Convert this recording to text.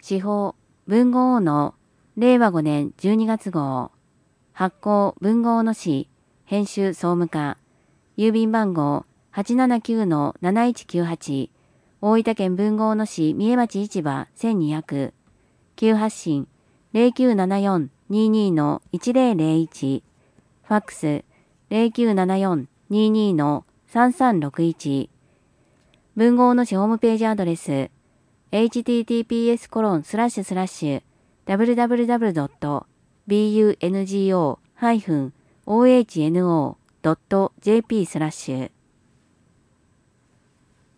司法文豪王の令和5年12月号。発行文豪の市編集総務課。郵便番号 879-7198。大分県文豪の市三重町市場1200。旧発信 0974-22-1001。ファックス 0974-22-3361。文豪の市ホームページアドレス https://www.bungo-ohno.jp/